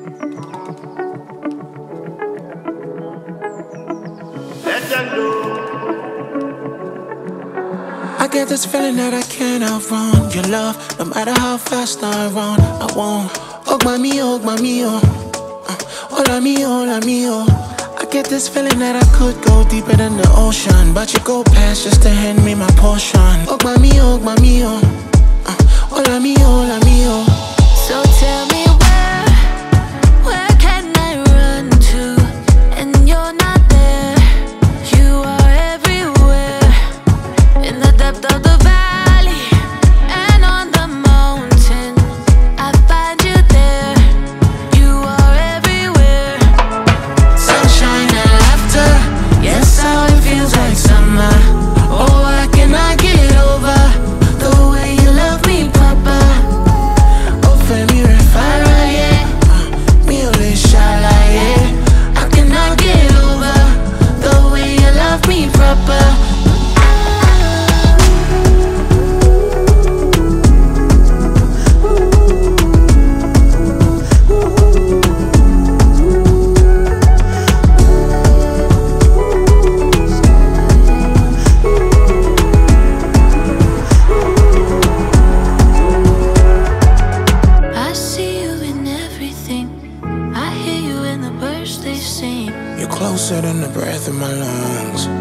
I get this feeling that I can't outrun your love. No matter how fast I run, I won't. Oh, mommy, oh, mommy, oh. Hola mi, hola mi, oh. I get this feeling that I could go deeper than the ocean, but you go past just to hand me my portion. Oh, mommy, oh, mommy, oh. Hola mi, hola mi, oh. So tell me where can I run to? And you're not there. You are everywhere. In the depth of the valley and on the mountain, I find you there. You are everywhere. Sunshine and laughter, yes, how it feels like summer. Oh, I cannot get over the way you love me, Papa. Oh, Femi Refara, yeah. Me only shala, yeah. I cannot get over the way you love me, proper. I see you in everything. I hear you in the birds they sing. You're closer than the breath in my lungs.